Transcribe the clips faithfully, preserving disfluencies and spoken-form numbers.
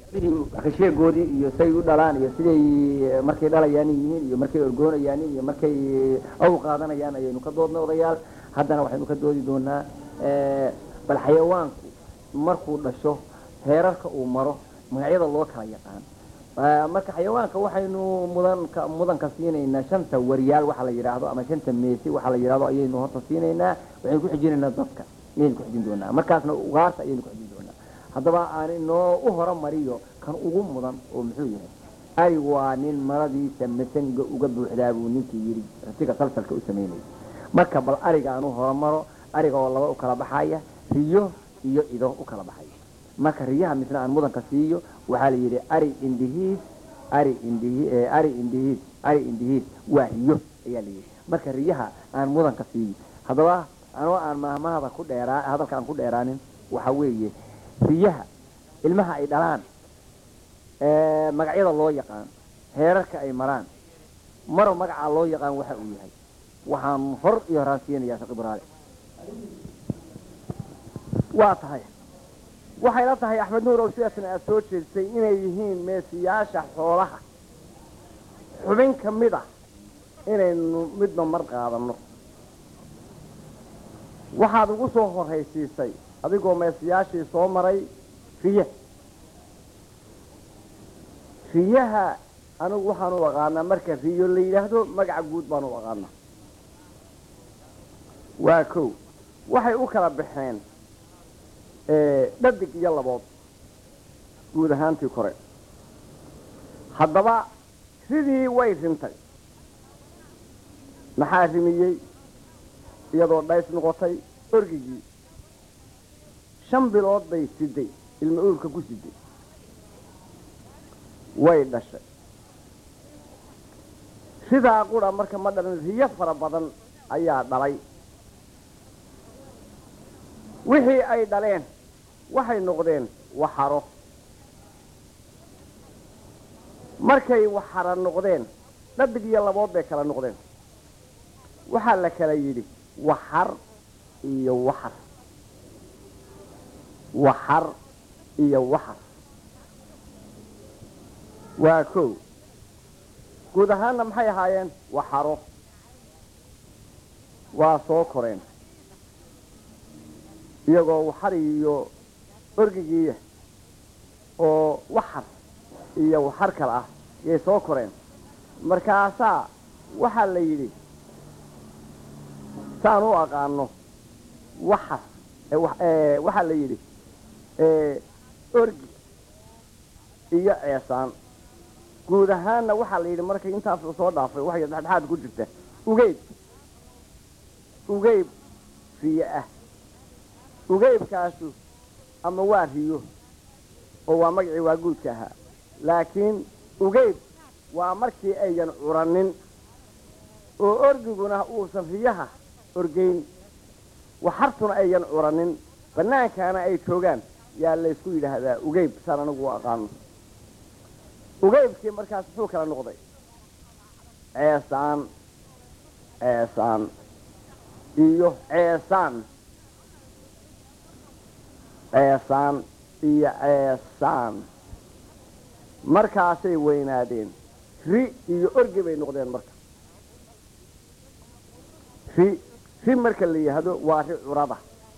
khashiyagoodii iyo say u dhalaan iyo siday markay dhalayaan yihiin iyo markay orgoonayaan iyo markay aw qaadanayaan ayaynu ka doodnay odayaal haddana waxaynu ka doodi doonaa bal xayawaanku markuu dhasho heerarka uu maro magacyada loo kala yaqaan marka xayawaanka waxaynu mudanka mudanka siinaynaa shanta wariyaal waxa la yiraahdo ama shanta meesi waxa la yiraahdo ayaynu horta siinaynaa waxaynu ku xijinaynaa dadka ayaynu ku xijin doonaa markaasna ugaarta ayaynu ku xijin doonaa haddaba aan inoo u horumariyo kan ugu mudan oo muxuu yahay ay waa nin maradiisa masanga uga buuxdaa buu ninkii yiri rasiga salsalka u sameeyay marka bal ariga aan u horumaro ariga oo laba u kala baxaya riyo iyo ido u kala baxaya marka riyaha misna aan mudanka siiyo waxa la yiri ari indihiis ari indihi ari indihiis ari indihiis waa riyo ayaa la yiri marka riyaha aan mudanka siiyo haddaba anoo aan maahmaahada ku dheeraa hadalka aan ku dheeraanin waxa weeye riyaha ilmaha ay dhalaan ee magacyada loo yaqaan heerarka ay maraan maro magaca loo yaqaan waxa uu yahay waxaan hor iyo raasiyanayaa Ibraahim waa tahay waxay la tahay Axmed Nuur oo sidaasna aad soo jeedisay inay yihiin meesiyaasha xoolaha xubin kamid ah inaynu midba mar qaadano waxaad ugu soo horeysiisay adigoo meesiyaashii soo maray riya riyaha anigu waxaan u aqaanaa marka riyo la yiraahdo magaca guud baan u aqaanaa waa kow waxay u kala baxeen ee dhadig iyo labood guud ahaantii kore haddaba sidii way rintay maxaa rimiyey iyadoo dhays noqotay orgigii shan bilood bay siday ilma uurka ku siday way dhashay sidaa qura marka ma dhalan riyo fara badan ayaa dhalay wixii ay dhaleen waxay noqdeen waxaro markay waxara noqdeen dhadig iyo labood bay kala noqdeen waxaa la kala yidhi waxar iyo waxar waxar iyo waxar waa kow guud ahaanna maxay ahaayeen waxaro waa soo koreen iyagoo waxar iyo orgigiiya oo waxar iyo waxar kale ah yay soo koreen markaasaa waxaa la yidhi saan u aqaano waxar waxaa la yidhi orgi iyo ceesaan guud ahaanna waxaa la yidhi markay intaas soo dhaafay waxay dhexdhexaad ku jirta ugeyb ugeyb riyo ah ugeybkaasu ama waa riyo oo waa magacii waa guudka ahaa laakiin ugeyb waa markii ayan curanin oo orgiguna uusan riyaha orgeyn waxartuna ayan curanin banaankaana ay joogaan yaa la isku yidhaahdaa ugeyb saan anigu u aqaano ugeybkii markaas muxuu kala noqday ceesaan ceesaan iyo ceesaan ceesaan iyo ceesaan markaasay weynaadeen ri iyo orgi bay noqdeen marka ri ri marka la yidhaahdo waa ri curada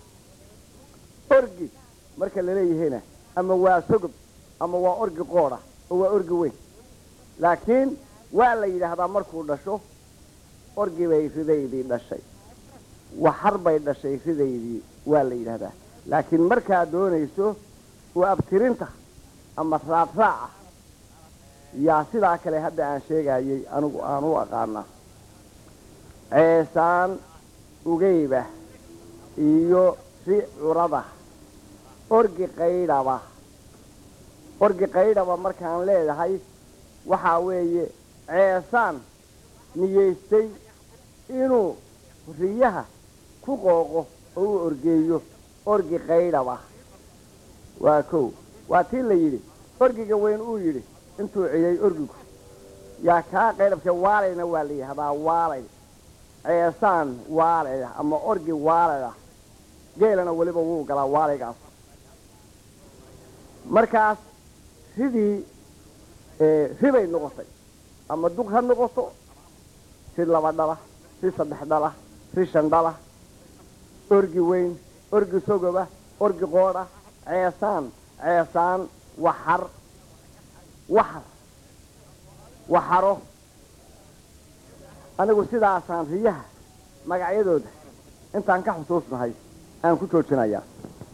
orgi marka la leeyahayna ama waa sogob ama waa orgi qoodha oo waa orgi weyn laakiin waa la yidhaahdaa markuu dhasho orgi bay ridaydii dhashay waxar bay dhashay ridaydii waa la yidhaahdaa laakiin markaad doonayso oo abtirinta ama raadraaca yaa sidaa kale hadda aan sheegayay anigu aan u aqaanaa ceesaan ugeyba iyo ri curada orgi qaydhaba orgi qaydhaba markaan leedahay waxaa weeye ceesaan niyeystay inuu riyaha ku qooqo oo u orgeeyo orgi qaydhaba waa kow waa tii la yidhi orgiga weyn uu yidhi intuu ciyay orgigu yaa kaa qaydhabka waalayna waa la yidhahdaa waalay ceesaan waalay ama orgi waalay ah geelana weliba wuu galaa waalaygaas markaas sidii ribay noqotay ama dug ha noqoto si laba dhala si saddex dhala si shan dhala orgi weyn orgi sogoba orgi qoodha ceesaan ceesaan waxar waxar waxaro anigu sidaasaan riyaha magacyadooda intaan ka xusuusnahay aan ku joojinayaa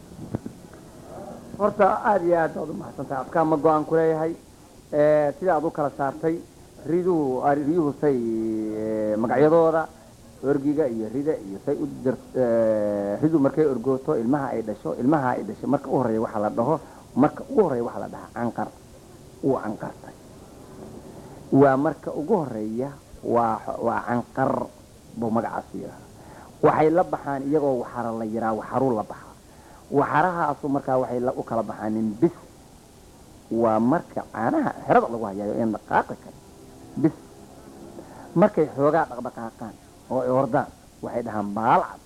horta aada iyo aad baad u mahadsantahay afkaa ma go-aan ku leeyahay sida aad u kala saartay riduhu riyuhu say magacyadooda orgiga iyo rida iyo say u dir ridu markay orgooto ilmaha ay dhasho ilmaha ay dhashay marka u horreeya waxaa la dhaho marka ugu horreeya waxaa la dhahaa canqar uu canqartay waa marka ugu horreeya waa waa canqar buu magacaas yidhaha waxay la baxaan iyagoo waxara la yiraa waxaruu la baxaa waxarahaasu markaa waxay u kala baxaanin bis waa marka caanaha xerada lagu hayaayo in dhaqaaqi karo bis markay xoogaa dhaqdhaqaaqaan oo ay ordaan waxay dhahaan baalcad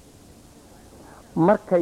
markay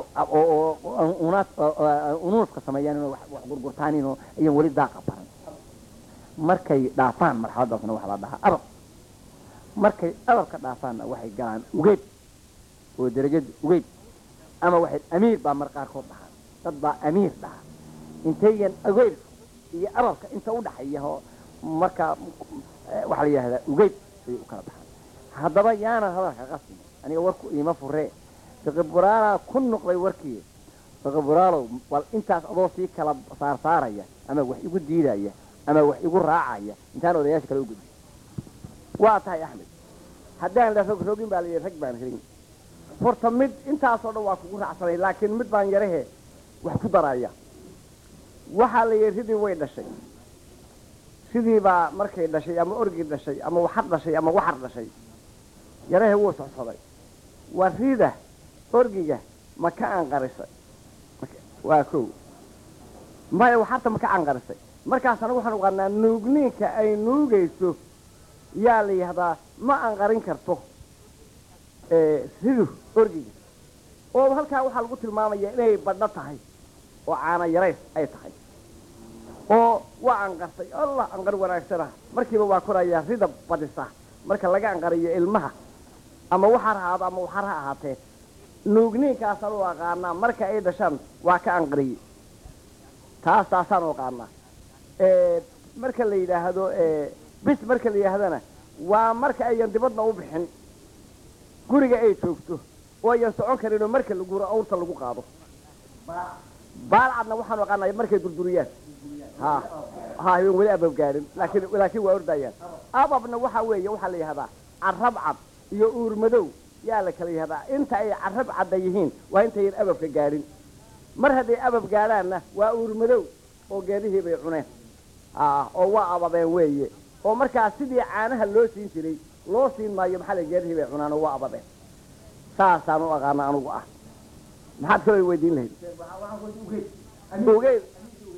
unuuska sameeyaan inoo wax gurgurtaan inoo iyan weli daaqa baran markay dhaafaan marxaladaasna waxaa la dhahaa abab markay ababka dhaafaanna waxay galaan ugeyd oo derajad ugeyd ama waxay amiir baa mar qaarkood dhahaan dad baa amiir dhahaa intayan ugeydka iyo ababka inta u dhaxeeya oo markaa waxaa la yidhahdaa ugeyd ayay u kala baxaan haddaba yaanan hadalka qasmi aniga warku iima furee fiqiburaala ku noqday warkii fiqiburaalow bal intaas adoo sii kala saarsaaraya ama wax igu diidaya ama wax igu raacaya intaan odayaasha kale u gudbi waa tahay axmed haddaan la rog rogin baa la yidhi rag baan helin horta mid intaasoo dhan waa kugu raacsanay laakiin mid baan yarahe wax ku daraya waxaa la yidhi ridii way dhashay sidii baa markay dhashay ama orgi dhashay ama waxar dhashay ama waxar dhashay yarahe wuu socsoday waa rida orgiga ma ka anqarisay waa kow maya waxarta ma ka anqarisay markaas anagu waxaan uqaanaa nuugniinka ay nuugayso yaa la yihahdaa ma anqarin karto ridu orgiga oo halkaa waxaa lagu tilmaamaya inay badho tahay oo caana yarays ay tahay oo waa anqartay allah anqar wanaagsana markiiba waa korayaa rida badisa marka laga anqariyo ilmaha ama waxar ahaado ama waxar ha ahaatee nuugniinkaasaan u aqaanaa marka ay dhashaan waa ka anqariye taas taasaan u aqaanaa marka la yidhaahdo bis marka la yidhaahdana waa marka ayan dibadna u bixin guriga ay joogto oo ayan socon karin oo marka laguro awrta lagu qaado baalcadna waxaan aqaanaa markay durduriyaan ha ha ayaan weli abab gaarin laakiin laakiin waa ordayaan ababna waxa weeye waxaa la yidhahdaa carab cad iyo uur madow yaa la kala yihahdaa inta ay carab cadda yihiin waa intayan ababka gaadhin mar hadday abab gaadhaanna waa uur madow oo geedihii bay cuneen oo waa ababeen weeye oo markaa sidii caanaha loo siin jiray loo siin maayo maxaa la geedihii bay cunaan oo waa ababeen saasaan u aqaana anugu ah maxaad kaloo weydiin lahayd ugeyd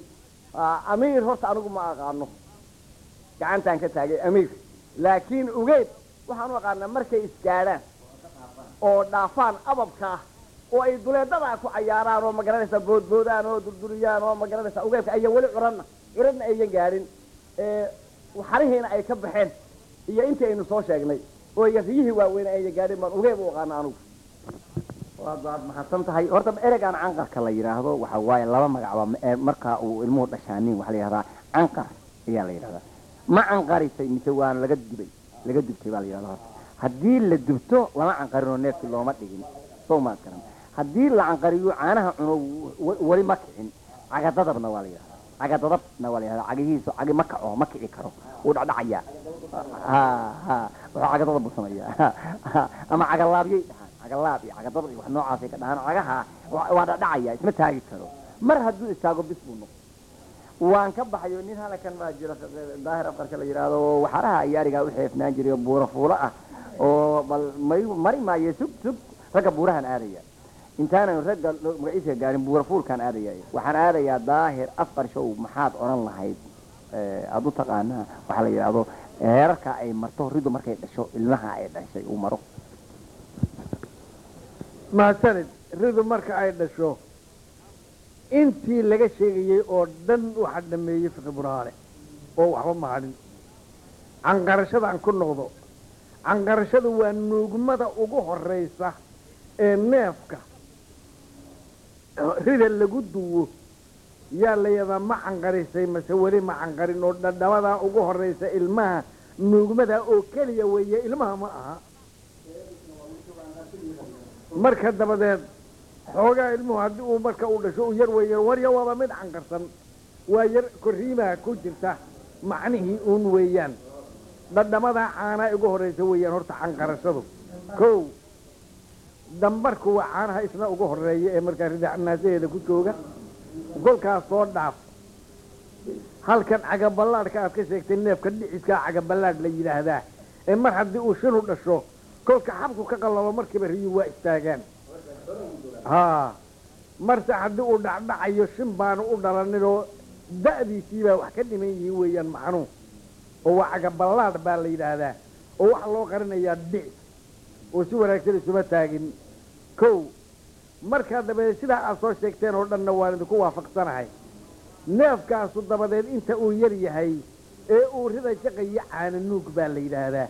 amiir horta anigu ma aqaano gacantaan ka taagay amiir laakiin ugeyd waxaan u aqaanaa markay isgaadhaan oo dhaafaan ababkaa oo ay duleedadaa ku cayaaraan oo magaranaysaa boodboodaan oo durduriyaan oo magaranaysaa ugeydka ayan weli curanna curadna ayan gaadhin waxarihiina ay ka baxeen iyo intii aynu soo sheegnay oo iyo riyihii waaweyne ayan gaadhin baan ugeyd u aqaana anugu waad waad mahadsan tahay horta eregaan canqarka la yidhaahdo waxa waaye laba magacba markaa uu ilmuhu dhashaanin waxaa la yidhahdaa canqar ayaa la yidhahdaa ma canqarisay mise waa laga dubay laga dubtay baa la yidhahdaa horta haddii la dubto lama canqarinoo neefki looma dhigin soo maad garan haddii la canqariyo caanaha cuno weli ma kicin cagadadabna waa la yidhahdaa cagadadabna waa la yidhahdaa cagihiisu cagi ma kaco ma kici karo wuu dhacdhacayaa ha ha wuxuu cagadadab buu sameeyaa ama cagalaabyay dhahaan cagalaab iyo cagadadab iyo wax noocaasay ka dhahaan cagaha waa dhacdhacaya isma taagi karo mar hadduu istaago bis buu noqo waan ka baxayo nin halakan baa jira daahir afqarka la yidhaahdo waxaraha iyo arigaa u xeefnaan jiray oo buura fuulo ah oo bal may mari maayo sug sug ragga buurahan aadaya intaanan ragga magaciisa gaarin buura fuulkaan aadaya waxaan aadayaa daahir afqar show maxaad odhan lahayd aad u taqaanaa waxaa la yidhaahdo heerarka ay marto ridu markay dhasho ilmaha ay dhashay uu maro mahadsanid ridu marka ay dhasho intii laga sheegayey oo dhan waxaa dhameeyey fiqi buraale oo waxba mahadhin canqarashada aan ku noqdo canqarashadu waa nuugmada ugu horraysa ee neefka rida lagu duwo yaa la yadaa ma canqarisay mase weli ma canqarin oo dhadhabadaa ugu horraysa ilmaha nuugmadaa oo keliya weeye ilmaha ma aha marka dabadeed xoogaa ilmuhu haddii uu marka uu dhasho uu yar weeye warya waaba mid canqarsan waa yar korriimaha ku jirta macnihii uun weeyaan dhadhamadaa caanaa ugu horraysa weeyaan horta canqarashadu kow dambarku waa caanaha isna ugu horreeya ee markaa rida naasaheeda ku jooga kolkaas soo dhaaf halkan cagaballaadhka aad ka sheegtay neefka dhiciskaa cagaballaadh la yidhaahdaa ee mar haddii uu shinu dhasho kolka xabku ka qallabo markiiba riyu waa istaagaan haa marse haddii uu dhacdhacayo shin baanu u dhalaninoo da'diisiibaa wax ka dhiman yihiin weeyaan macnuhu oo waa cagaballaadh baa la yidhaahdaa oo waxaa loo qarinayaa dhicis oo si wanaagsan isuma taagin kow markaa dabadeed sidaa aad soo sheegteen oo dhanna waan idinku waafaqsanahay neefkaasu dabadeed inta uu yar yahay ee uu rida shaqayo caana nuug baa la yidhaahdaa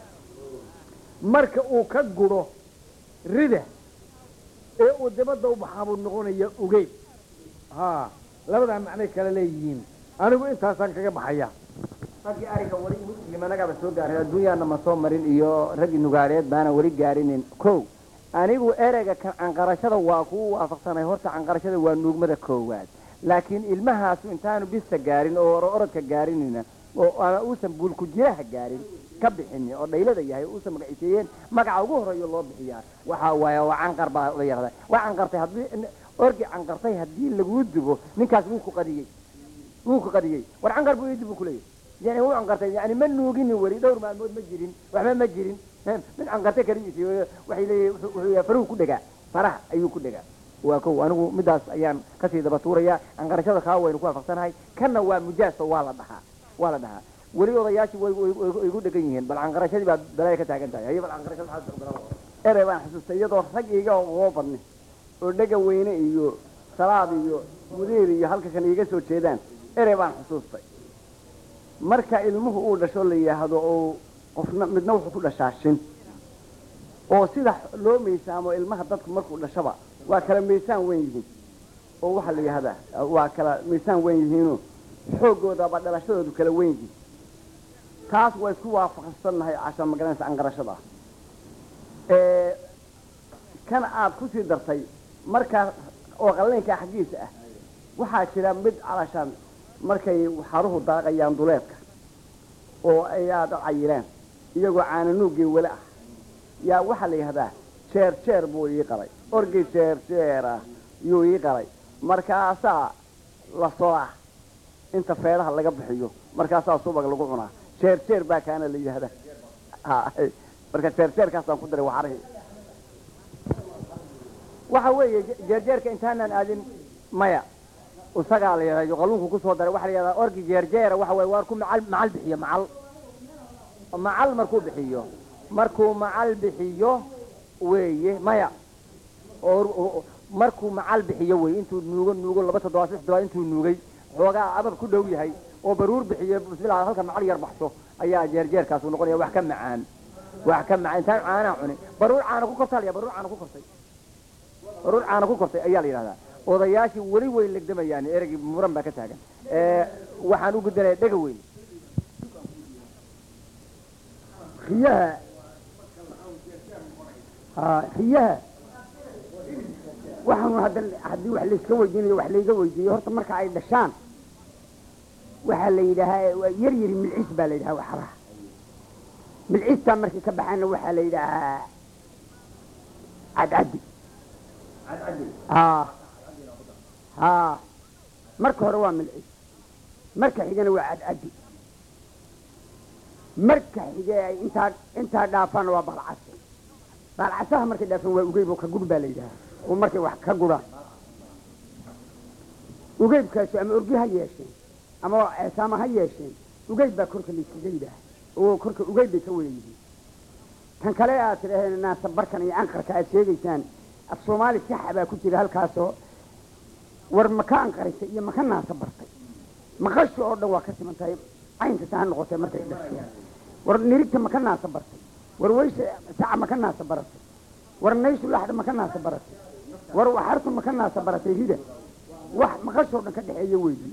marka uu ka gudho rida ee uu dabadda u baxaa buu noqonayaa ugeyd haa labadaa macnay kala leeyihiin anigu intaasaan kaga baxaya raggii ariga weli muslimanagaba soo gaarin adduunyaana ma soo marin iyo raggii nugaaleed baana weli gaarinin kow anigu ereyga kan canqarashada waa kuu waafaqsanay horta canqarashada waa nuugmada koowaad laakiin ilmahaasu intaanu bisa gaarin oo orodka gaarinina oo ama uusan buulku jiraha gaarin ka bixinin oo dhaylada yahay uusan magaciiseeyeen magaca ugu horeeyo loo bixiyaa waxaa waaye waa canqar baa la yaqda waa canqartay haddii orgi canqartay haddii laguu dubo ninkaas wuu ku qadiyey wuu ku qadiyey war canqar buu ii dubu ku leeyahay يعني هو عنقرتي يعني من نوجين وري دور ما مجرين وحنا مجرين من عنقرتي كريسي وحيلي فروق كدجا فرح أيو كدجا وكو أنا مدرس أيام كسي دبتوريا عنقرشة خاوة نقول فقصنا هاي كنا ومجاز ولا دها ولا دها وري وضياش ويقول دقيقين بل عنقرشة بعد دلايك تاجن تاي هي بل عنقرشة حاسس برا إيه بقى حسوا سيد وحق يجا وغوبني ودقة وين يجو سلاب يجو مدير يهلك كان يجي سوى شيئا إيه بقى حسوا سيد marka ilmuhu uu dhasho la yiraahdo oo qofna midna wuxuu ku dhashaa shin oo sida loo miisaamo ilmaha dadku markuu dhashaba waa kala miisaan weyn yihiin oo waxa la yiraahdaa waa kala miisaan weyn yihiin xoogooda ba dhalashadoodu kala weyn yihiin taas way isku waafaqsanahay cashan magaranaysa angarashada ee kan aad ku sii dartay marka oo qaleenka xaqiisa ah waxaa jira mid calashan markay xaruhu daaqayaan duleedka oo ay aad cayilaan iyagoo caana nuugii wala ah yaa waxa la yiraahdaa jeer jeer buu ii qalay orgi jeer jeer ah yuu ii qalay markaasaa la soo ah inta feeraha laga bixiyo markaasaa subag lagu cunaa jeer jeer baa kaana la yiraahdaa ha marka jeer jeerkaas aan ku daray waxarahi waxa weeye jeer jeerka intaanan aadin maya وسجع لي يقولون كوسو در واحد يا أورجي جرجير واحد وياركم معل معل بحيه معل معل مركوب بحيه مركو معل بحيه ويه مايا أو مركو معل بحيه ويه أنتوا نقول نقول لبس دواسة دوا أنتوا نقولي وقع عبر كل دوي هاي وبرور بحيه بس لا هالك معل يربحته أيها جرجير كاسو نقول يا وحكم معان وحكم معان تان عنا عني برور عنا كوكرتال يا برور عنا كوكرتي برور عنا كوكرتي أيها لي هذا odayaashii weli weyn legdamayaan ereygi muran baa ka taagan ee waxaan u gudbinay dhaga weyn khiyaha ha khiyaha waxaan hadda hadii wax la iska weydiinayo wax la iga weydiiyo horta marka ay dhashaan waxa la yiraahdaa yar yar milcis baa la yiraahdaa waxaraha milcista markii ka baxana waxa la yiraahdaa cadcadi cadcadi ah ها مركه هو من العيش مركه حجنا وعد عدي مركه حجا انت انت دافن وبلعسه بلعسها مركه دافن وجيبه كغود باليده ومركه wax ka gura ugeybkaas ama urgiha yeesheen ama aasama ha yeesheen ugeyd ba korka liiskayda oo korka ugeyd bay ka weeyeen tan kale aad tiraahdeen naas barkan iyo anqarka aad sheegaysaan af Soomaali sax baa ku jira halkaas oo war makaan qarisay iyo maka naasa bartay maqasho oo dhan waa ka siman tahay caynta taa noqotay markay dhashay war nirigta maka naasa bartay war weyse saca maka naasa baratay war nayshu laxda maka naasa baratay war waxartu maka naasa baratay rida wax maqasho dhan ka dhaxeeya weydii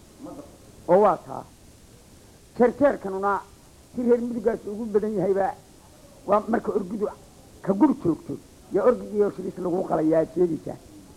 oo waa taa jeerjeerkanuna si reer mudugaas ugu badan yahayba waa marka orgidu ka gur joogto yaa orgid iyo shilis lagu qalayaa jeediisa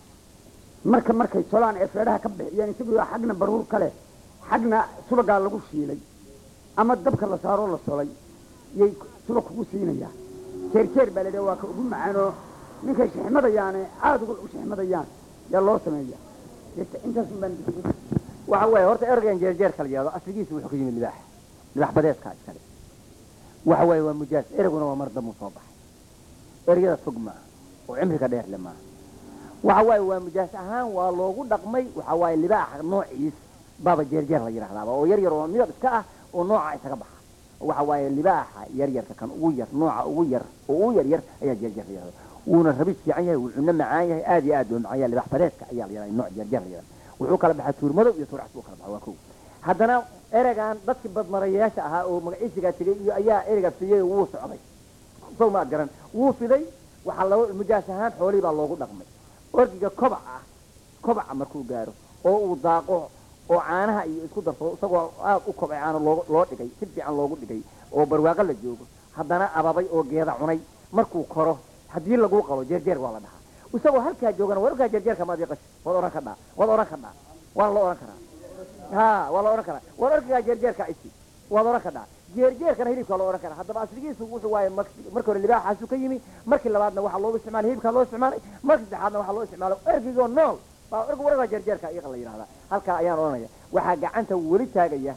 marka markay solaan ee feedhaha ka bixiyaan isagoo xagna baruur kale xagna subagaa lagu shiilay ama dabka la saaro la solay yay subag kugu siinaya jeerjeer baa ladhaha waa ka ugu macaanoo ninkay shixmadayaane aada uga u shixmadayaan yaa loo sameeya intaas baan waxa weeye horta ergan jeerjeerka la yidhahdo asligiisu wuxuu ka yimid libaax libaax badeedka iskale waxa weeye waa mujaas eriguna waa mar dambu soo baxay erigada fog maaha oo cimriga dheer le maaha waxa waaye waa mujaas ahaan waa loogu dhaqmay waxa waaye libaaxa noociis baaba jeerjeer la yidhaahdaaba oo yar yar oo midab iska ah oo nooca isaga baxa waxa waaye libaaxa yar yarka kan ugu yar nooca ugu yar oo ugu yar yar ayaa jeerjeer la yidhahdaa wuuna rabis fiican yahay wuxuuna macaan yahay aad iyo aad u macaan yahay libaax badeedka ayaa la yidhahdaa nooc jeerjeer la yidhahdaa wuxuu kala baxaa tuur madow iyo tuur cas uu kala baxaa waa kow haddana eregan dadkii badmarayaasha ahaa oo magaciisigaa tegey iyo ayaa erega fiyey wuu socday sow ma garan wuu fiday waxaa loo mujaas ahaan xoolihii baa loogu dhaqmay orgiga kobac ah kobaca markuu gaaro oo uu daaqo oo caanaha iyo isku darso isagoo aad u kobcay caano loo loo dhigay si fiican loogu dhigay oo barwaaqo la joogo haddana ababay oo geeda cunay markuu koro haddii lagu qalo jeerjeer waa la dhahaa isagoo halkaa joogana war orgaa jeerjeerka maad iqash waad oran kadhaa waad oran kadhaa waa la oran karaa ha waa la oran karaa war orgigaa jeerjeerka isi waad oran kadhaa jeerjeerkana hilibkaa loo oran karaa haddaba asligiisu wuxuu waaye marka hore libaaxaasu ka yimi markii labaadna waxaa loogu isticmaalay hilibkaa loo isticmaalay markii saddexaadna waxaa loo isticmaalay ergigoo nool baa org wargaa jeerjeerka iiqa la yidhahdaa halkaa ayaan oranaya waxaa gacanta weli taagaya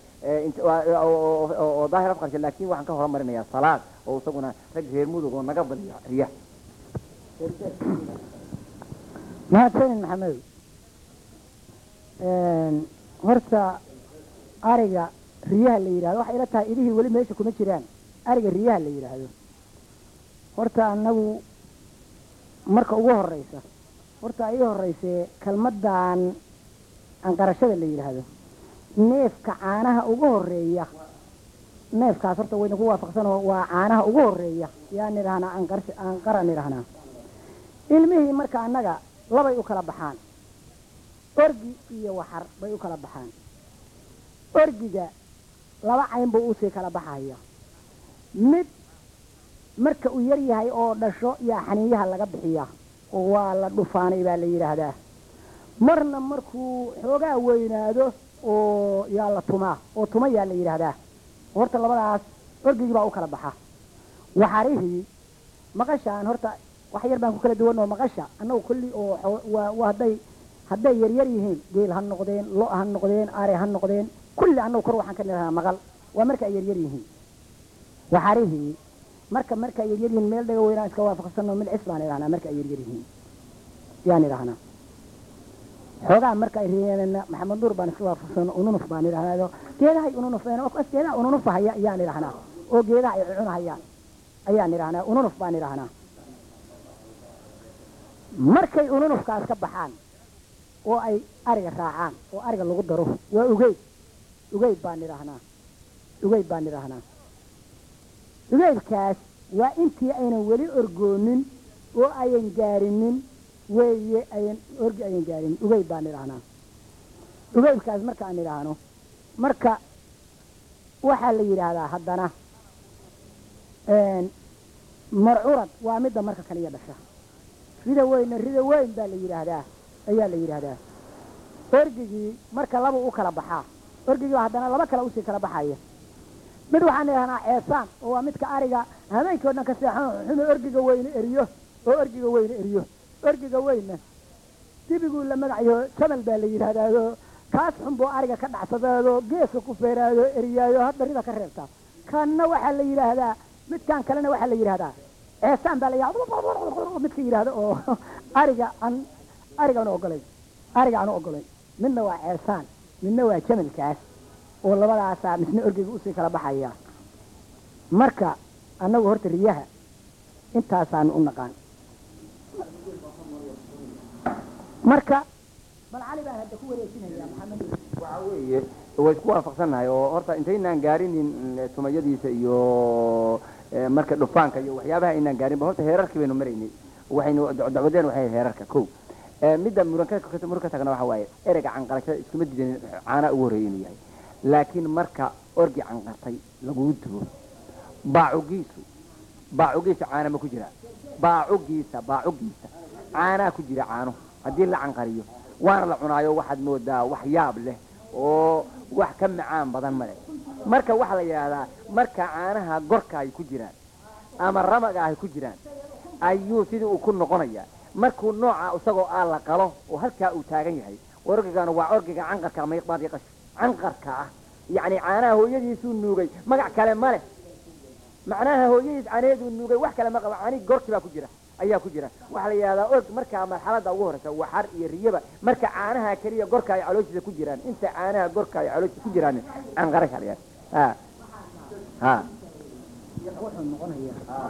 oo daahir afqarsha laakiin waxaan ka horumarinayaa salaad oo isaguna rag reer mudug oo naga badiya riyaha mahadsanin maxamed horta ariga riyaha la yidhahdo waxay ila tahay idihii weli meesha kuma jiraan ariga riyaha la yidhaahdo horta annagu marka ugu horeysa horta ii horeysee kelmadan anqarashada la yidhaahdo neefka caanaha ugu horeeya neefkaas horta wayna ku waafaqsanoo waa caanaha ugu horeeya yaan idhahnaa anqaran idhahnaa ilmihii marka annaga labay u kala baxaan orgi iyo waxar bay u kala baxaan orgiga laba cayn buu usii kala baxaya mid marka uu yar yahay oo dhasho yaa xaniiyaha laga bixiya oo waa la dhufaanay baa la yidhaahdaa marna markuu xoogaa weynaado oo yaa la tumaa oo tuma yaa la yidhaahdaa horta labadaas orgigii baa u kala baxa waxarihii maqashaan horta wax yar baan ku kala duwan oo maqasha annagu kulli oo waa hadday hadday yar yar yihiin geel ha noqdeen lo ha noqdeen are ha noqdeen kulli annagu kor waxaan ka nidhahnaa maqal waa marka ay yar yar yihiin waxarihii marka marka ay yar yar yihiin meel dhaga weynaan iska waafaqsanno milcis baan idhahnaa marka ay yar yar yihiin yaan idhahnaa xoogaa marka ay riyeena maxamed nuur baan iska waafaqsanno ununuf baan idhahnaa geedahay ununufeen oo as geedaha ununufahaya ayaan idhahnaa oo geedaha ay cunahayaan ayaan idhahnaa ununuf baan idhahnaa markay ununufkaas ka baxaan oo ay ariga raacaan oo ariga lagu daro waa ugeyd ugeyd baan idhahnaa ugeyd baan idhahnaa ugeydkaas waa intii aynan weli orgoonin oo ayan gaarinin weeye ayan orgi ayan gaarinin ugeyd baan idhahnaa ugeydkaas markaan idhaahno marka waxaa la yidhaahdaa haddana marcurad waa midda marka kaliya dhasha rida weynna rida weyn baa la yidhaahdaa ayaa la yidhaahdaa orgigii marka laba u kala baxaa orgigii haddana laba kale usii kala baxaya mid waxaan idhahnaa ceesaan oo waa midka ariga habeenkii o dhan ka seexan xumo orgiga weyne eriyo oo orgiga weyne eriyo orgiga weynna dibiguu la magacayo jamal baa la yidhaahdaado kaas xunboo ariga ka dhacsadaado geeska ku feeraado eriyaayo hadda rida ka reebtaa kanna waxaa la yidhaahdaa midkan kalena waxaa la yidhaahdaa ceesaan baa la yidhahda midka yidhaahdo oo ariga aan ariga aan ogolayn ariga aan ogolayn midna waa ceesaan midna waa jamalkaas oo labadaasaa misna orgiga usii kala baxaya marka annagu horta riyaha intaasaanu u naqaan marka bal cali baan hadda ku wareejinaya maxamed waxa weeye way isku waafaqsanahay oo horta intaynaan gaarinin tumayadiisa iyo marka dhufaanka iyo waxyaabaha inaan gaarin ba horta heerarkii baynu maraynay waxaynu dacwadeen waxay heerarka kow midda muranka muranka tagna waxa waaye ereyga canqarashada iskuma diidan caana ugu horeeyay inuu yahay laakiin marka orgi canqartay lagu dubo baacugiisu baacugiisa caana ma ku jira baacugiisa baacugiisa caana ku jira caano haddii la canqariyo waana la cunaayo waxaad moodaa wax yaab leh oo wax ka macaan badan male marka waxa la yiraahdaa marka caanaha gorka ay ku jiraan ama ramaga ay ku jiraan ayuu sidii uu ku noqonaya markuu nooca isagoo aan la qalo oo halka uu taagan yahay orgigana waa orgiga canqarka ma yaqaan qash canqarka ah yani caanaha hooyadiisu nuugay magac kale male macnaha hooyadiis caaneedu nuugay wax kale ma qaba caani gorki baa ku jira ayaa ku jira waxa la yiraahdaa org marka marxaladda ugu horeysa waxar iyo riyaba marka caanaha kaliya gorka ay calooshiisa ku jiraan inta caanaha gorka ay calooshiisa ku jiraan canqarash la yiraahdaa ha ha wuxuu noqonayaa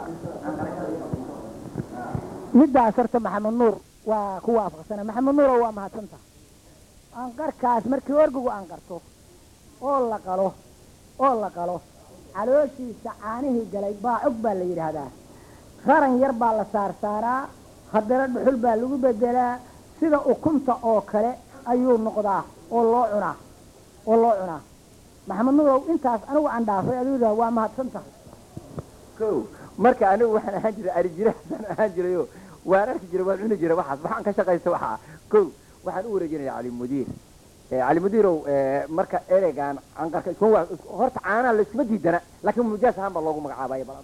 middaas horta maxamed nuur waa ku waafaqsana maxamed nuur waa mahadsanta anqarkaas markii orgigu anqarto oo la qalo oo la qalo calooshiisa caanihii galay baacug baa la yidhaahdaa raran yar baa la saar saaraa haddana dhuxul baa lagu bedelaa sida ukunta oo kale ayuu noqdaa oo loo cunaa oo loo cunaa maxamed nuurow intaas anigu aan dhaafay aduuda waa mahadsanta kow marka anigu waxaan ahaan jiray arijirahsan ahaan jirayo waan arki jiray waan cuni jiray waxaas waxaan ka shaqaysta waxaa kow waxaan u wareejinaya cali mudiir cali mudiirow marka ereygan canqarka isku horta caanaha la iskuma diidana laakiin mujaas ahaan baa loogu magacaabaya bal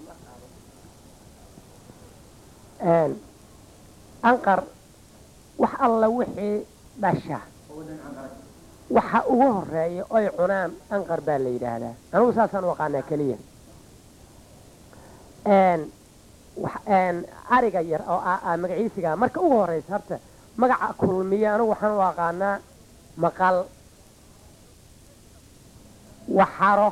anqar wax alla wixii dhasha waxa ugu horeeya oy cunaan anqar baa la yidhaahdaa anigu saasaan u aqaanaa keliya ariga yar oo magaciisiga marka ugu horeysa horta magaca kulmiya anigu waxaan u aqaanaa maqal waxaro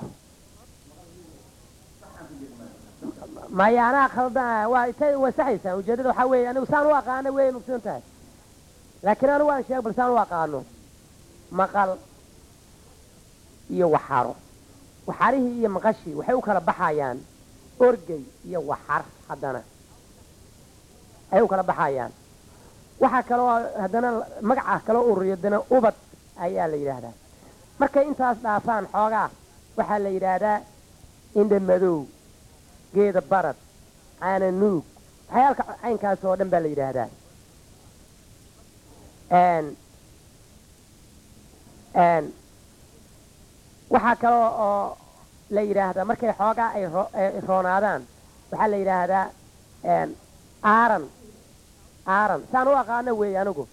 maya anaa khaldan waa intay wasaxaysaa ujeedada waxaa weeye anigu saan u aqaana way nugsan tahay laakiin anigu waan sheeg bal saan u aqaano maqal iyo waxaro waxarihii iyo maqashii waxay u kala baxayaan orgey iyo waxar haddana ay u kala baxayaan waxaa kaloo haddana magaca kaloo ururiyo dana ubad ayaa la yidhaahdaa markay intaas dhaafaan xoogaa waxaa la yidhaahdaa indha madow geeda barad caana nuug waxyaalka caynkaas oo dhan baa la yidhaahdaa waxaa kaloo oo la yidhaahdaa markay xoogaa ay roonaadaan waxaa la yidhaahdaa aaran aaran saan u aqaano weeye anigu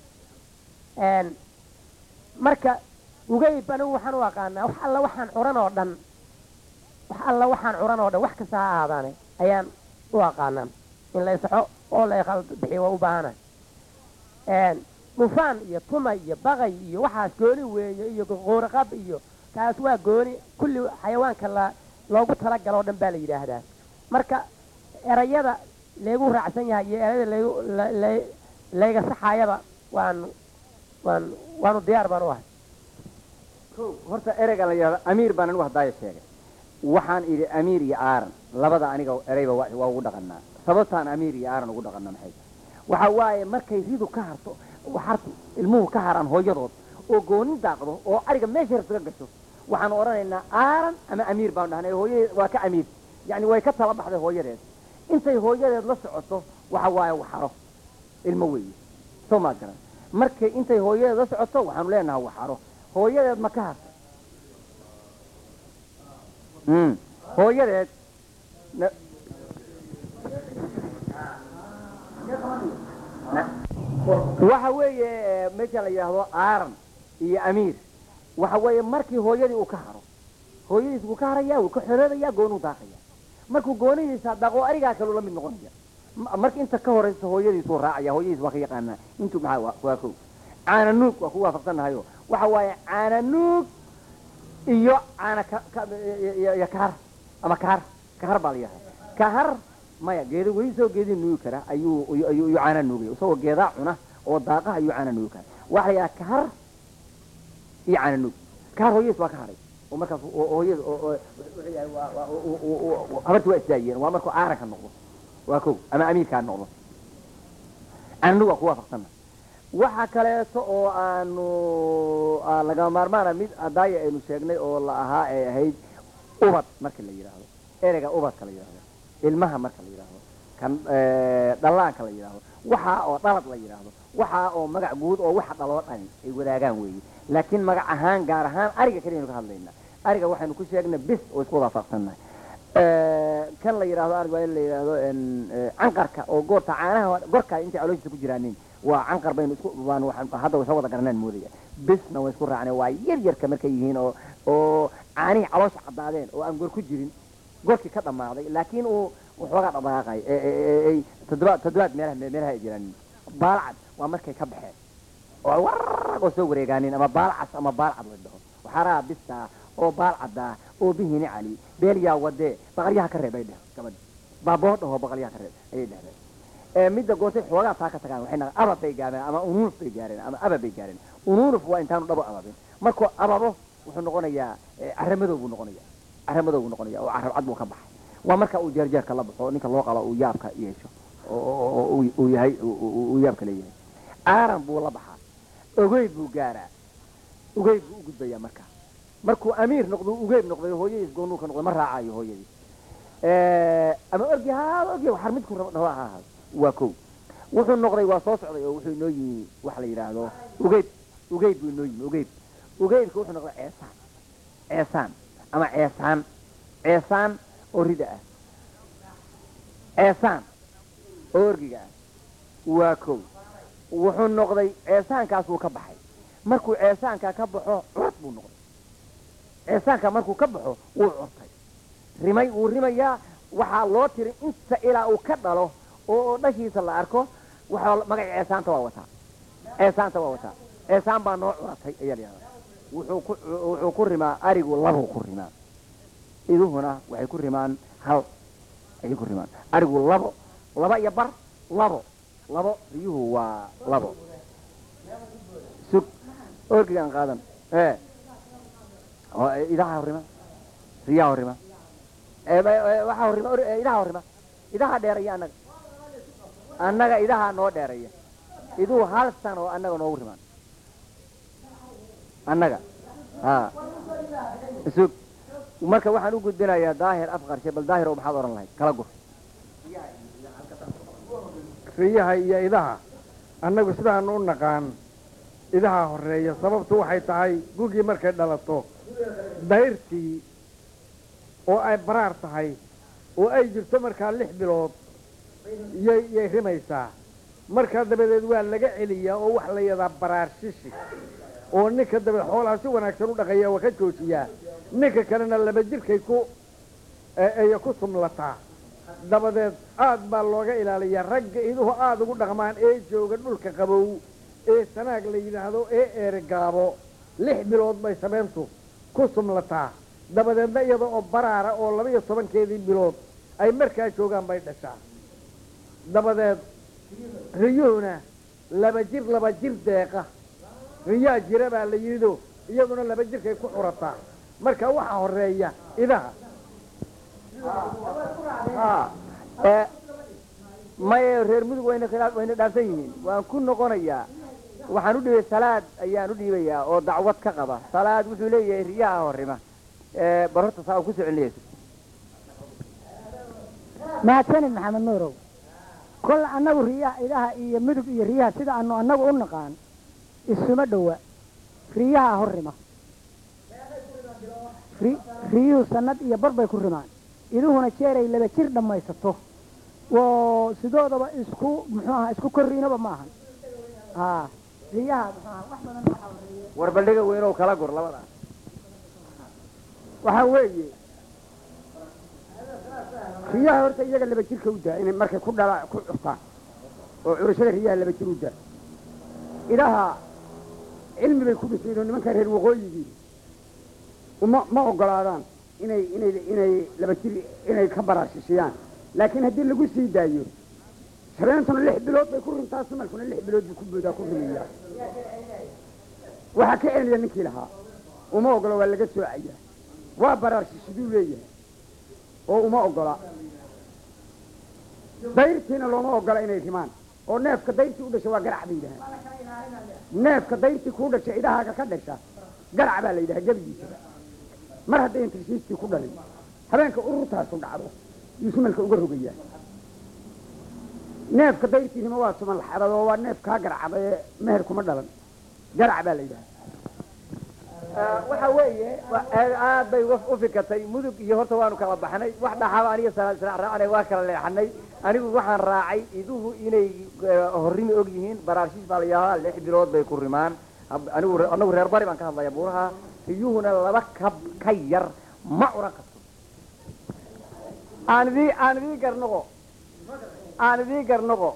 marka ugayb anigu waxaan u aqaanaa wax alla waxaan curan oo dhan wax alla waxaan curan oo dhan wax kasta ha ahaadaane ayaan u aqaanaa in la isaxo oo la bixiyo waa u baahana dhufaan iyo tuma iyo baqay iyo waxaas gooni weeye iyo qooraqab iyo kaas waa gooni kulli xayawaanka la loogu talagalo o dhan baa la yidhaahdaa marka erayada laygu raacsan yahay iyo erayada laygu layga saxaayaba waan waan waanu diyaar baan u ahay kow horta ereyga la yidhahdo amiir baan anigu haddaaya sheegay waxaan idhi amiir iyo aaran labada aniga ereyba waa ugu dhaqanaa sababtaan amiir iyo aaran ugu dhaqana maxay waxa waaye markay ridu ka harto waxartu ilmuhu ka haraan hooyadood oo gooni daaqdo oo ariga meesha rabtaga gasho waxaan odhanaynaa aaran ama amiir baan dhahnay hooyadeed waa ka amiir yani way ka tala baxday hooyadeed intay hooyadeed la socoto waxa waaye waxaro ilmo weeye soo maa garan markay intay hooyadeed la socoto waxaanu leenahay waxaro hooyadeed ma ka harta hooyadeed waxa weeye meesha la yidhaahdo aaran iyo amiir waxa weeye markii hooyadii uu ka haro hooyadiis wuu ka haraya wuu ka xoroobaya goonuu daaqaya markuu goonidiisa daaqo arigaa kaluu la mid noqonaya marka inta ka horeysa hooyadiisuu raacaya hooyadiis waa ka yaqaanaa intuu maxaa waa kow caana nuug waa ku waafaqsanahayo waxa waaye caana nuug iyo caana iyo kahar ama kahar kahar baa la yidhahdaa kahar maya geeda weli soo geedii nuugi kara ayuu ayuu caana nuugaya isagoo geedaa cuna oo daaqaha ayuu caana nuugi kara waxa la yidhaha kahar iyo caananuug kahar hooyadiis waa ka haray oo markaas hooyada wuxuu yahay waa habartii waa isdaayeen waa markuu aaranka noqdo waa kow ama amiirkaa noqdo caananuug waa ku waafaqsanna waxa kaleeto oo aanu laga maarmaana mid adaaya aynu sheegnay oo la ahaa ay ahayd ubad marka la yidhaahdo ereyga ubadka la yidhaahdo ilmaha marka la yidhaahdo kan dhallaanka la yidhaahdo waxaa oo dhalad la yidhaahdo waxaa oo magac guud oo waxa dhaloo dhani ay wadaagaan weeye laakiin magac ahaan gaar ahaan ariga kaliyanu ka hadlaynaa ariga waxaynu ku sheegnay bis oo isku waafaqsannahay kan la yidhahdo ariga waa in la yidhaahdo canqarka oo goorta caanaha gorka intay calooshiisa ku jiraanin waa canqar baynu isku waan waxaan hadda way soo wada garanaan moodaya bisna way isku raacnay waa yar yarka markay yihiin oo oo caanihii caloosha caddaadeen oo aan gor ku jirin gorkii ka dhammaaday laakiin uu waxoogaa dhaqaaqay ay toddobaad toddobaad meelaha meelaha ay jiraan baalcad waa markay ka baxeen oo warag oo soo wareegaanin ama baalcas ama baalcad la dhaho waxaaraa bistaa oo baalcaddaa oo bihini cali beelyaa wadee baqalyaha ka reeb ay dheh gabadhi baaboo dhahoo baqalyaha ka reeb ayay dhahdeen midda gootay xoogaa taa ka tagaan waxay naqa abab bay gaareen ama unuunuf bay gaareen ama abab bay gaareen unuunuf waa intaanu dhabo ababin markuu ababo wuxuu noqonayaa caramadow buu noqonayaa caramadow buu noqonayaa oo carab cad buu ka baxay waa marka uu jeerjeerka la baxo ninka loo qalo uu yaabka yeesho oo uu yahay uu yaabka leeyahay aaran buu la baxaa ogeyd buu gaaraa ogeyd buu u gudbayaa marka markuu amiir noqdo ugeyd noqday hooyadiis goonuu ka noqday ma raacayo hooyadiis ama orgi haa orgi waxar midku rabo ha ahaado waa kow wuxuu noqday waa soo socday oo wuxuu inoo yimi waxa la yidhaahdo ugeyd ugeyd buu inoo yimi ugeyd ugeydka wuxuu noqday ceesaan ceesaan ama ceesaan ceesaan oo rida ah ceesaan oo orgiga ah waa kow wuxuu noqday ceesaankaas wuu ka baxay markuu ceesaanka ka baxo curad buu noqday ceesaanka markuu ka baxo wuu curtay rimay wuu rimayaa waxaa loo tiri inta ilaa uu ka dhalo oo dhashiisa la arko waxaa magaca ceesaanta waa wataa ceesaanta waa wataa ceesaan baa noo curatay ayaa la yidhahdaa wuxuu ku wuxuu ku rimaa arigu labuu ku rimaa iduhuna waxay ku rimaan hal ayay ku rimaan arigu labo laba iyo bar labo labo riyuhu waa labo sug orgigaan qaadan ee idaha horrima riyaha horrima waxaa horrima idaha horrima idaha dheeraya annaga annaga idaha noo dheeraya iduu hal sano annaga noogu rimaan annaga ha sug marka waxaan u gudbinayaa daahir afqarshe bal daahir oo maxaad oran lahayd kala gur riyaha iyo idaha annagu sidaanu u naqaan idaha horeeya sababtu waxay tahay gugii markay dhalato dayrtii oo ay baraar tahay oo ay jirto markaa lix bilood yay yay rimaysaa markaa dabadeed waa laga celiyaa oo wax la yadaa baraar shishi oo ninka dabadeed xoolaha si wanaagsan u dhaqaya waa ka joojiyaa ninka kalena laba jirkay ku ay ku sumlataa dabadeed aad baa looga ilaaliyaa ragga iduhu aada ugu dhaqmaan ee jooga dhulka qabow ee sanaag la yidhaahdo ee eregaabo lix bilood bay sabeentu ku sumlataa dabadeedna iyada oo baraara oo laba iyo tobankeedii bilood ay markaa joogaan bay dhashaa dabadeed riyuhuna laba jir laba jir deeqa riyaa jira baa la yidhido iyaduna laba jirkay ku curataa marka waxaa horeeya idaha maye reer mudug wayna khilaaf wayna dhaafsan yihiin waan ku noqonayaa waxaan u dhibay salaad ayaan u dhiibayaa oo dacwad ka qaba salaad wuxuu leeyahay riyaha horrima bar horta saa ku soo celinaysa mahadsanid maxamed nuurow kol annagu riyaha idaha iyo mudug iyo riyaha sida aanu annagu u naqaan isuma dhowa riyaha horrima riyuhu sanad iyo bar bay ku rimaan iduhuna jeeray laba jir dhammaysato oo sidoodaba isku muxuu ahaa isku korriinaba ma ahan haa riyaha muxuu ahaa wax badan waxaa horeeya war baldhiga weynoo kala gur labada waxaa weeye riyaha horta iyaga laba jirka u daa inay markay ku dhala ku curtaan oo curashada riyaha laba jir u daa idaha cilmi bay ku dhiseen oo nimanka reer waqooyigii uma ma ogolaadaan inay inay inay laba jir inay ka baraashishiyaan laakiin haddii lagu sii daayo sabeentuna lix bilood bay ku runtaa sumalkuna lix bilood buu ku boodaa ku rumiyaa waxaa ka celiya ninkii lahaa uma ogola waa laga soocaya waa baraarsi siduu leeyahay oo uma ogola dayrtiina looma ogola inay rimaan oo neefka dayrtii u dhasha waa garac bay yidhahaan neefka dayrtii kuu dhasha idhahaaga ka dhasha garac baa la yidhaha gebigiisaba mar hadday intirsiistii ku dhalin habeenka ururtaasu dhacdo yuu sumalka uga rogayaa neefka dayrtiinima waa sumal xarad oo waa neef kaa garacada ee meher kuma dhalan garac baa la yidhaha waxa weeye aad bay u fikatay mudug iyo horta waanu kala baxnay wax dhaxaba aniga raacnay waa kala leexanay anigu waxaan raacay iduhu inay horrimi og yihiin baraarshiis baa la yidhahdaa lix bilood bay ku rimaan anigu anagu reer bari baan ka hadlaya buuraha riyuhuna laba kab ka yar ma curan karto aan idii aan idii garnoqo aan idii garnoqo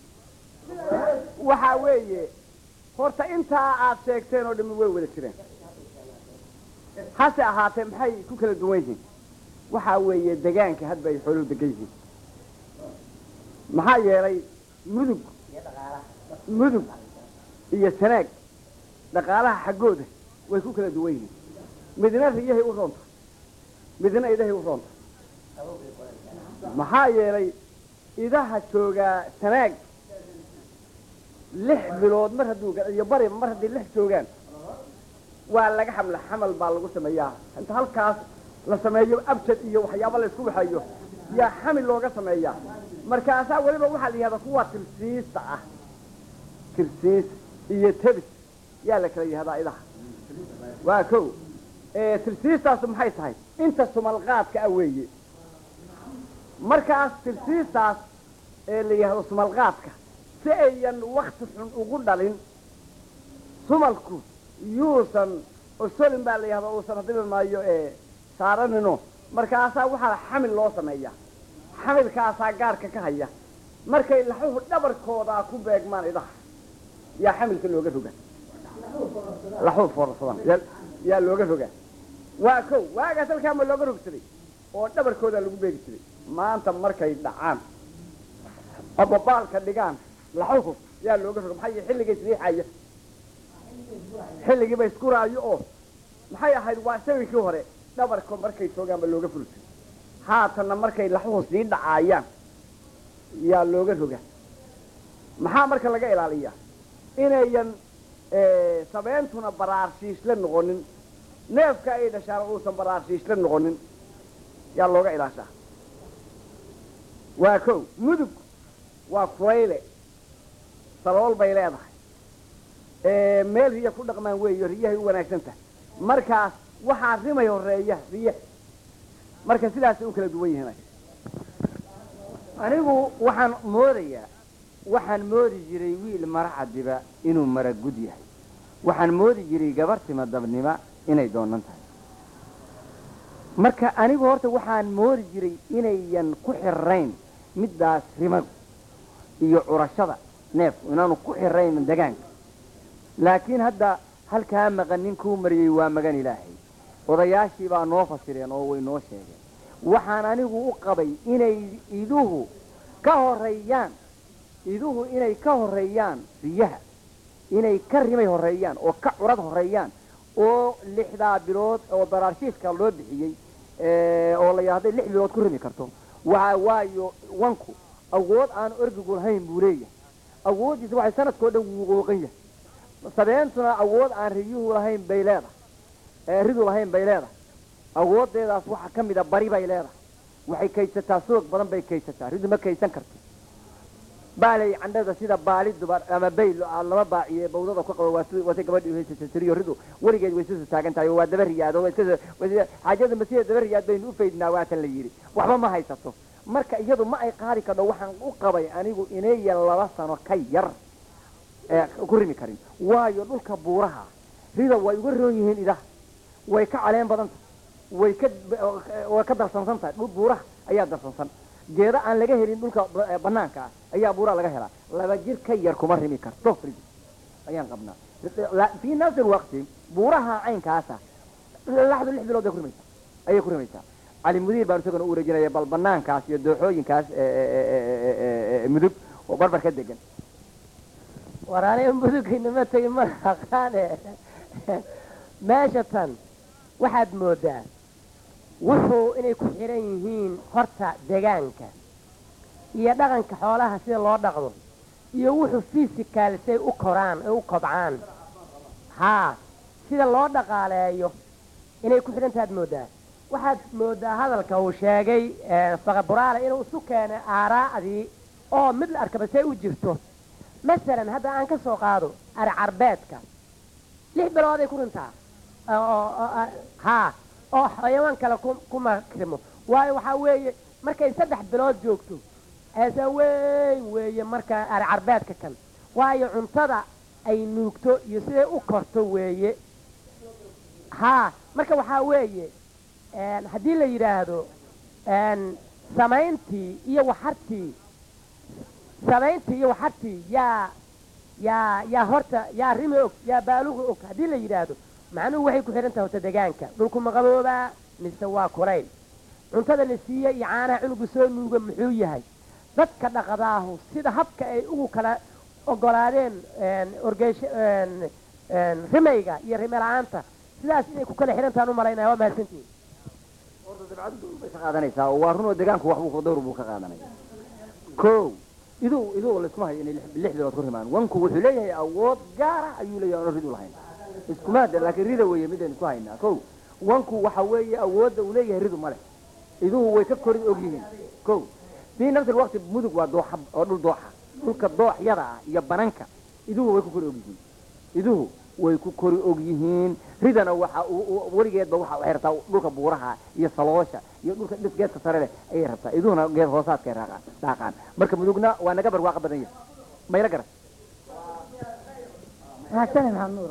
waxa weeye horta intaa aad sheegteen oo dhammi way wada jireen hase ahaatee maxay ku kala duwan yihiin waxaa weeye degaanka hadba ay xooluhu degan yihiin maxaa yeelay mudug mudug iyo sanaag dhaqaalaha xaggooda way ku kala duwan yihiin midna riyahay u roonta midna idahay u roonta maxaa yeelay idaha joogaa sanaag lix bilood mar hadduu iyo bari mar haddii lix joogaan waa laga xamla xamal baa lagu sameeyaa inta halkaas la sameeyo abjad iyo waxyaabo la isku waxayo yaa xamil looga sameeyaa markaasaa weliba waxaa la yihahdaa kuwa tirsiista ah tirsiis iyo tebis yaa la kala yihahdaa idaha waa kow tirsiistaasu maxay tahay inta sumalqaadka ah weeye markaas tirsiistaas ee la yihahdo sumalqaadka si ayan wakti xun ugu dhalin sumalku yuusan osolin baa la yihahdaa uusan hadibi maayo ee saaranino markaasaa waxaa xamil loo sameeyaa xamilkaasaa gaarka ka haya markay laxuhu dhabarkoodaa ku beegmaan idaha yaa xamilka looga roga laxuhu foorsadan yaa looga rogaa waa kow waagaas halkaama looga rogsaday oo dhabarkoodaa lagu beegi jiray maanta markay dhacaan ababaalka dhigaan laxuhu yaa looga roga maxaa xilligay riixaya xilligiiba iskuraayo oo maxay ahayd waa sawinkii hore dhabarko markay joogaanba looga fulsay haatanna markay laxuhu sii dhacaayaan yaa looga roga maxaa marka laga ilaaliyaa inayan sabeentuna baraarshiisla noqonin neefka ay dhashaan uusan baraarshiisla noqonin yaa looga ilaashaa waa kow mudug waa kurayle salool bay leedahay meel riya ku dhaqmaan weeyo riyahay u wanaagsan tahay markaas waxaa rimay horeeya riya marka sidaasay u kala duwan yihiin anigu waxaan moodayaa waxaan moodi jiray wiil maracadiba inuu maragud yahay waxaan moodi jiray gabar tima dabnima inay doonan tahay marka anigu horta waxaan moodi jiray inayan ku xirayn middaas rimadu iyo curashada neefku inaanu ku xirayn degaanka laakiin hadda halkaa maqan ninkuu mariyey waa magan ilaahay odayaashii baa noo fasireen oo way noo sheegeen waxaan anigu u qabay inay iduhu ka horeeyaan iduhu inay ka horeeyaan riyaha inay ka rimay horeeyaan oo ka curad horeeyaan oo lixdaa bilood oo baraarshiiska loo bixiyey oo la yidhahday lix bilood ku rimi karto waa waayo wanku awood aan orgigu lahayn buu leeyahay awooddiisa waxay sanadkoo dhan wuu qooqan yahay sabeentuna awood aan riyuhu lahayn bay leedahay ridu lahayn bay leedahay awooddeedaas waxaa ka mid a bari bay leedahay waxay kaydsataa soog badan bay kaydsataa ridu ma kaydsan karto baalay candhada sida baali dubar ama bayl lama baaciye bawdada ku qabo waatay gabadhi haysatiriyo ridu weligeed way soo taagan tahay waa daba riyaad oo xaajada masida daba riyaad baynu u faydnaa waatan la yidhi waxba ma haysato marka iyadu ma ay qaadi kadho waxaan u qabay anigu inaya laba sano ka yar ku rimi karin waayo dhulka buuraha rida way uga roon yihiin idaha way ka caleen badan tahay way ka way ka darsansan tahay dhul buuraha ayaa darsansan geeda aan laga helin dhulka banaanka ah ayaa buuraha laga helaa laba jir ka yar kuma rimi karto ridu ayaan qabnaa fi nafsi alwaqti buuraha caynkaasa laxdu lix bilood ay ku rimaysaa ayay ku rimaysaa cali mudiir baan isagana u wareejinaya bal banaankaas iyo dooxooyinkaas mudug oo barbar ka degan waraanay mudugayna ma tegin ma aqaane meesha tan waxaad moodaa wuxuu inay ku xiran yihiin horta deegaanka iyo dhaqanka xoolaha sida loo dhaqdo iyo wuxuu physical say u koraan ay u kobcaan haa sida loo dhaqaaleeyo inay ku xidhan tahaad moodaa waxaad moodaa hadalka uu sheegay faqaburaale inuu isu keenay aaraa'dii oo mid la arkaba say u jirto masalan hadda aan ka soo qaado ari carbeedka lix bilood ay ku rintaa haa oo xayawaan kale kuma krimo waayo waxaa weeye markay saddex bilood joogto heesa weyn weeye marka ari carbeedka kan waayo cuntada ay nuugto iyo siday u korto weeye haa marka waxaa weeye haddii la yidhaahdo samayntii iyo waxartii samayntii iyo waxartii yaa yaa yaa horta yaa rimi og yaa baalugu og haddii la yidhaahdo macnuhu waxay ku xidhan tahay horta deegaanka dhulku ma qaboobaa mise waa kulayl cuntada la siiye iyo caanaha cunugu soo nuuga muxuu yahay dadka dhaqadaahu sida habka ay ugu kala ogolaadeen orgesh rimayga iyo rime la-aanta sidaas inay ku kala xidhan tahaan u malaynaya waa mahadsantihin horta dabcaddu bay ka qaadanaysaa oo waa runoo deegaanku waxbuu dawr buu ka qaadanaya ko iduu iduu laisma hayo inay lix bilood ku rimaan wanku wuxuu leeyahay awood gaara ayuu leeyahay oona ridu lahayn iskumaada laakiin rida weeye midaynu ku haynaa ko wanku waxa weeye awoodda uu leeyahay ridu ma leh iduhu way ka kori og yihiin ko fii nafsi alwaqti mudug waa dooxa oo dhul dooxa dhulka dooxyada ah iyo bananka iduhu way ku kori og yihiin iduhu way ku kori og yihiin ridana waxa weligeedba waxa waxay rabtaa dhulka buuraha iyo saloosha iyo dhulka dhis geedka sare leh ayay rabtaa iduhuna geed hoosaadkay raaqaan daaqaan marka mudugna waa naga barwaaqa badan yahay mayla garan mahadsanid maxamed nuur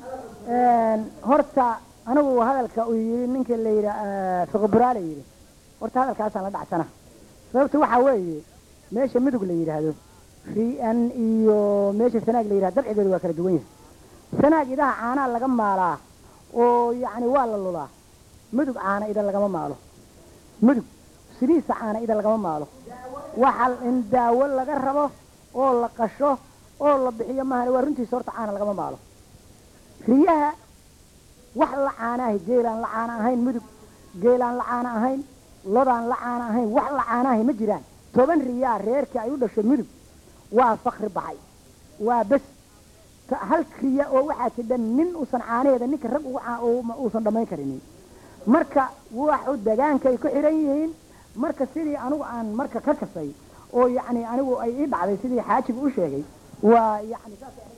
horta anigu hadalka uu yidhi ninka la yidhi fiqiburaale yidhi horta hadalkaasaan la dhacsana sababta waxaa weeye meesha mudug la yidhaahdo ri'an iyo meesha sanaag la yidhahdo dabcigeedu waa kala duwan yahay sanaag idaha caanaa laga maalaa oo yacni waa la lulaa mudug caana ida lagama maalo mudug sidiisa caana ida lagama maalo waxa in daawo laga rabo oo la qasho oo la bixiyo mahane waa runtiisa horta caana lagama maalo riyaha wax la caanaahay geelaan la caana ahayn mudug geelaan la caana ahayn lodaan la caana ahayn wax la caanaahay ma jiraan toban riyaa reerkii ay u dhasho mudug waa fakri baxay waa bes hal riya oo waxaa jidha nin uusan caanaheeda ninka rag uusan dhammayn karinin marka waxu deegaankay ku xiran yihiin marka sidii anigu aan marka ka kasay oo yacni anigu ay ii dhacday sidii xaajigu u sheegay waa yani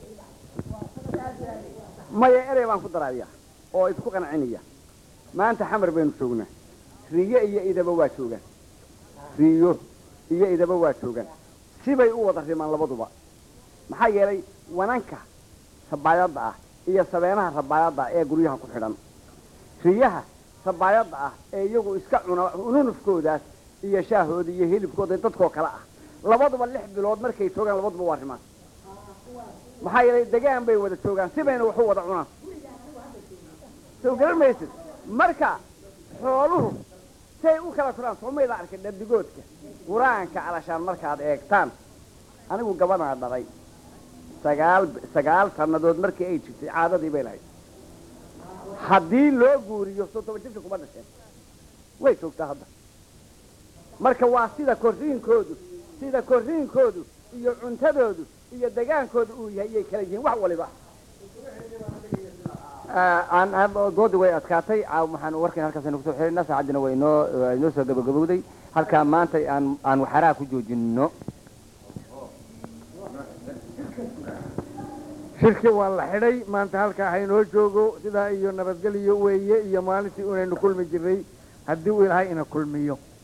maya erey baan ku daraaya oo isku qancinaya maanta xamar baynu joognaa riyo iyo idaba waa joogaan riyo iyo idaba waa joogaan sibay u wada rimaan labaduba maxaa yeelay wananka sabaayadda ah iyo sabeenaha sabaayadda ee guryaha ku xidhan riyaha sabaayadda ah ee iyagu iska cuna ununufkoodaas iyo shaahooda iyo hilibkooda dadkoo kale ah labaduba lix bilood markay joogaan labaduba waa rimaan maxaa yeelay degaan bay wada joogaan sibayna waxu wada cunaan soo garan maysid marka xooluhu say u kala koraan soomayda arkay dhabigoodka qur-aanka calashaan markaad eegtaan anigu gabanaa dhalay sagaal sagaal sannadood markii ay jirtay caadadii bay lahayd haddii loo guuriyo soo toban jirka kuma dhasheen way joogtaa hadda marka waa sida korriinkoodu sida korriinkoodu iyo cuntadoodu iyo degaankooda uu yahay iyay kala yihiin wax waliba doodii way adkaatay waxaan warkayna halkaas aynu kusoo xirina saacaddina way inoo inoo soo gabagabowday halkaa maanta aan aan waxaraha ku joojinno shirki waa la xidhay maanta halkaa haynoo joogo sidaa iyo nabadgelyo weeye iyo maalintii inaynu kulmi jirnay haddii uu ilaahay ina kulmiyo